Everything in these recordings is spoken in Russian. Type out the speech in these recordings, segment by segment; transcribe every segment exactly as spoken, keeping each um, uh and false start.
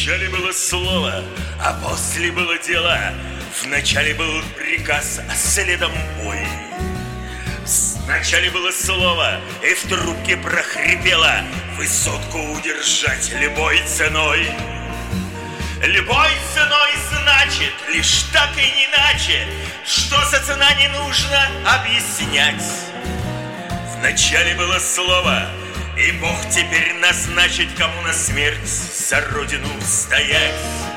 Вначале было слово, а после было дело. Вначале был приказ, а следом бой. Вначале было слово, и в трубке прохрипело: высотку удержать любой ценой. Любой ценой значит лишь так и не иначе. Что за цена, не нужно объяснять. Вначале было слово, и Бог теперь назначит, кому на смерть за родину стоять.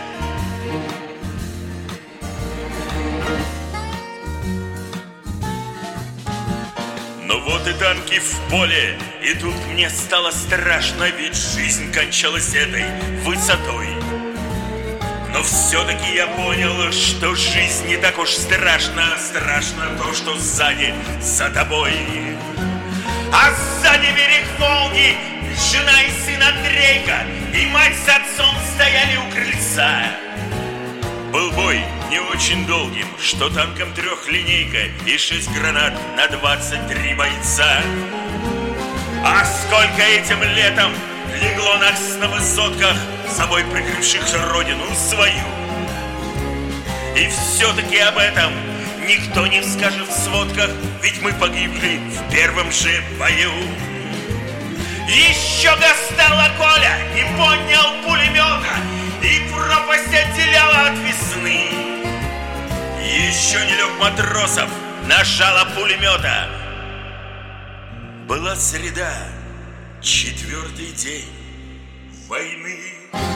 Но вот и танки в поле, и тут мне стало страшно, ведь жизнь кончалась этой высотой. Но все-таки я понял, что жизнь не так уж страшна. Страшно то, что сзади за тобой. А сзади берег Волги, жена и сын Андрейка, и мать с отцом стояли у крыльца. Был бой не очень долгим, что танком трехлинейка и шесть гранат на двадцать три бойца. А сколько этим летом легло нас на высотках, собой прикрывших родину свою. И все-таки об этом никто не скажет в сводках, ведь мы погибли в первом же бою. Еще достала Коля, не поднял пулемета, и пропасть отделяла от весны. Еще не лег Матросов, нажала пулемета. Была среда, четвертый день войны.